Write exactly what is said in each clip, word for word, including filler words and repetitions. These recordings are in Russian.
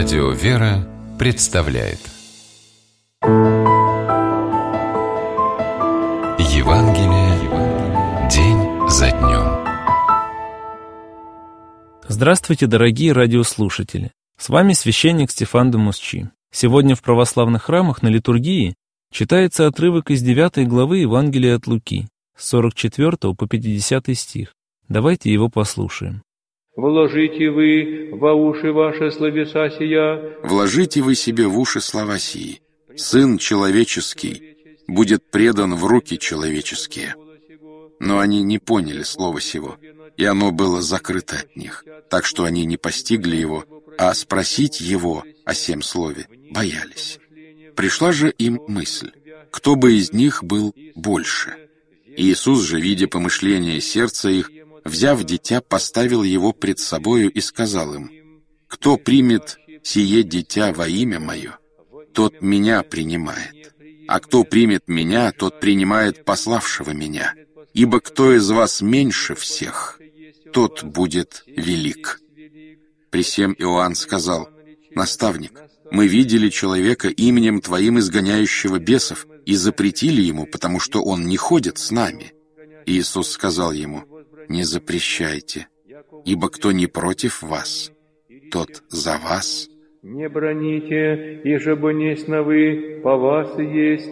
Радио «Вера» представляет Евангелие день за днем. Здравствуйте, дорогие радиослушатели! С вами священник Стефан де Мусчи. Сегодня в православных храмах на литургии читается отрывок из девятой главы Евангелия от Луки, с сорок четвёртого по пятидесятый стих. Давайте его послушаем. «Вложите вы во уши ваши словеса сия». «Вложите вы себе в уши слова сии. Сын человеческий будет предан в руки человеческие». Но они не поняли слова сего, и оно было закрыто от них, так что они не постигли его, а спросить его о сем слове боялись. Пришла же им мысль, кто бы из них был больше. Иисус же, видя помышления сердца их, взяв дитя, поставил его пред собою и сказал им: «Кто примет сие дитя во имя мое, тот меня принимает, а кто примет меня, тот принимает пославшего меня. Ибо кто из вас меньше всех, тот будет велик». При сем Иоанн сказал: «Наставник, мы видели человека именем Твоим изгоняющего бесов и запретили ему, потому что он не ходит с нами». Иисус сказал ему: «Не запрещайте, ибо кто не против вас, тот за вас». «Не броните, иже бы несть на вы, по вас и есть».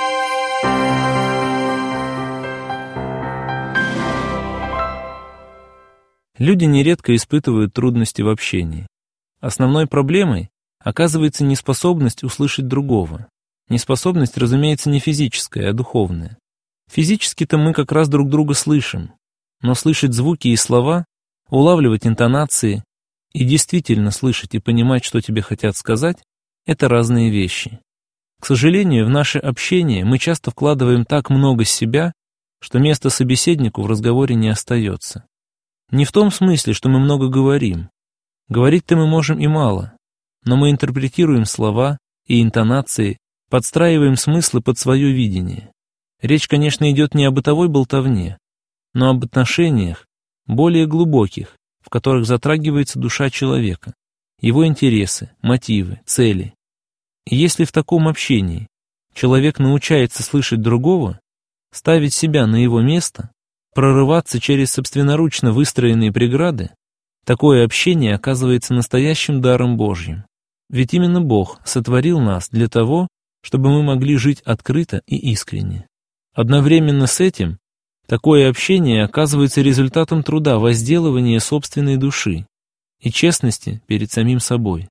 Люди нередко испытывают трудности в общении. Основной проблемой оказывается неспособность услышать другого. Неспособность, разумеется, не физическая, а духовная. Физически-то мы как раз друг друга слышим, но слышать звуки и слова, улавливать интонации и действительно слышать и понимать, что тебе хотят сказать, это разные вещи. К сожалению, в наше общение мы часто вкладываем так много себя, что места собеседнику в разговоре не остается. Не в том смысле, что мы много говорим. Говорить-то мы можем и мало, но мы интерпретируем слова и интонации, подстраиваем смыслы под свое видение. Речь, конечно, идет не о бытовой болтовне, но об отношениях более глубоких, в которых затрагивается душа человека, его интересы, мотивы, цели. И если в таком общении человек научается слышать другого, ставить себя на его место, прорываться через собственноручно выстроенные преграды, такое общение оказывается настоящим даром Божьим. Ведь именно Бог сотворил нас для того, чтобы мы могли жить открыто и искренне. Одновременно с этим такое общение оказывается результатом труда возделывания собственной души и честности перед самим собой.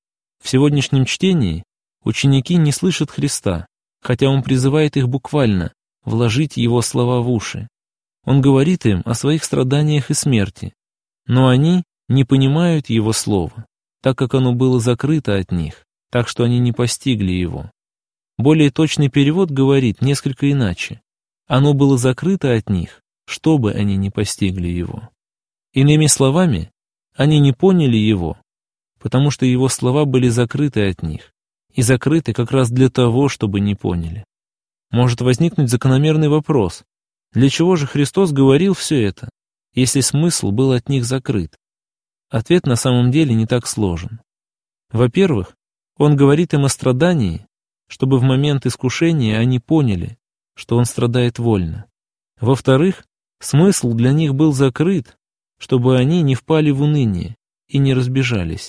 В сегодняшнем чтении ученики не слышат Христа, хотя Он призывает их буквально вложить Его слова в уши. Он говорит им о своих страданиях и смерти, но они не понимают Его слова, так как оно было закрыто от них, так что они не постигли его. Более точный перевод говорит несколько иначе. Оно было закрыто от них, чтобы они не постигли его. Иными словами, они не поняли его, потому что его слова были закрыты от них, и закрыты как раз для того, чтобы не поняли. Может возникнуть закономерный вопрос: для чего же Христос говорил все это, если смысл был от них закрыт? Ответ на самом деле не так сложен. Во-первых, Он говорит им о страдании, чтобы в момент искушения они поняли, что Он страдает вольно. Во-вторых, смысл для них был закрыт, чтобы они не впали в уныние и не разбежались.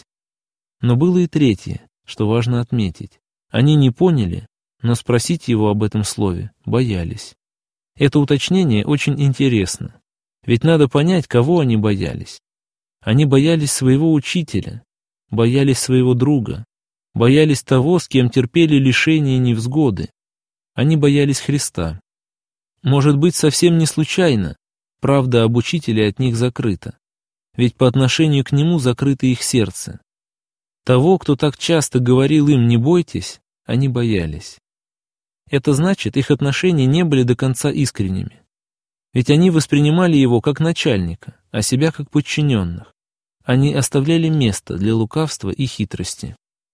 Но было и третье, что важно отметить. Они не поняли, но спросить Его об этом слове боялись. Это уточнение очень интересно, ведь надо понять, кого они боялись. Они боялись своего учителя, боялись своего друга, боялись того, с кем терпели лишения и невзгоды. Они боялись Христа. Может быть, совсем не случайно правда об учителе от них закрыта, ведь по отношению к нему закрыто их сердце. Того, кто так часто говорил им «не бойтесь», они боялись. Это значит, их отношения не были до конца искренними. Ведь они воспринимали его как начальника, а себя как подчиненных. Они оставляли место для лукавства и хитрости.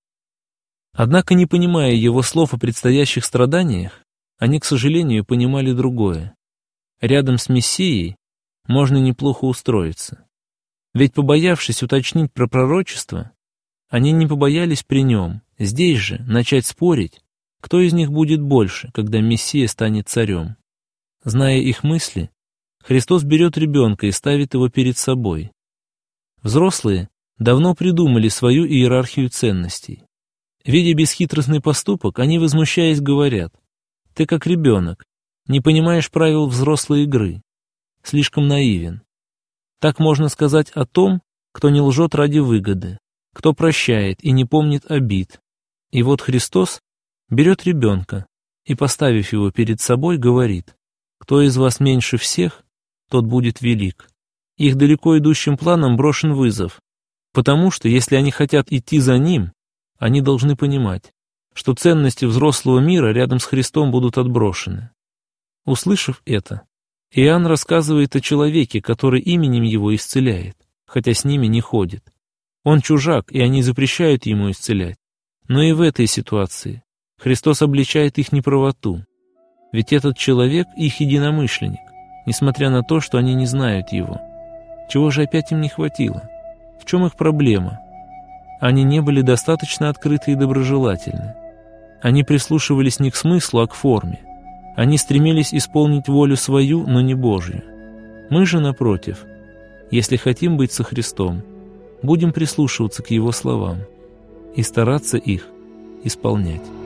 Однако, не понимая его слов о предстоящих страданиях, они, к сожалению, понимали другое. Рядом с Мессией можно неплохо устроиться. Ведь, побоявшись уточнить про пророчество, Они не побоялись при нем, здесь же, начать спорить, кто из них будет больше, когда Мессия станет царем. Зная их мысли, Христос берет ребенка и ставит его перед собой. Взрослые давно придумали свою иерархию ценностей. Видя бесхитростный поступок, они, возмущаясь, говорят: «Ты как ребенок, не понимаешь правил взрослой игры, слишком наивен». Так можно сказать о том, кто не лжет ради выгоды, кто прощает и не помнит обид. И вот Христос берет ребенка и, поставив его перед собой, говорит: «Кто из вас меньше всех, тот будет велик». Их далеко идущим планам брошен вызов, потому что, если они хотят идти за Ним, они должны понимать, что ценности взрослого мира рядом с Христом будут отброшены. Услышав это, Иоанн рассказывает о человеке, который именем его исцеляет, хотя с ними не ходит. Он чужак, и они запрещают ему исцелять. Но и в этой ситуации Христос обличает их неправоту, ведь этот человек их единомышленник, несмотря на то, что они не знают его. Чего же опять им не хватило? В чем их проблема? Они не были достаточно открыты и доброжелательны. Они прислушивались не к смыслу, а к форме. Они стремились исполнить волю свою, но не Божью. Мы же, напротив, если хотим быть со Христом, будем прислушиваться к Его словам и стараться их исполнять.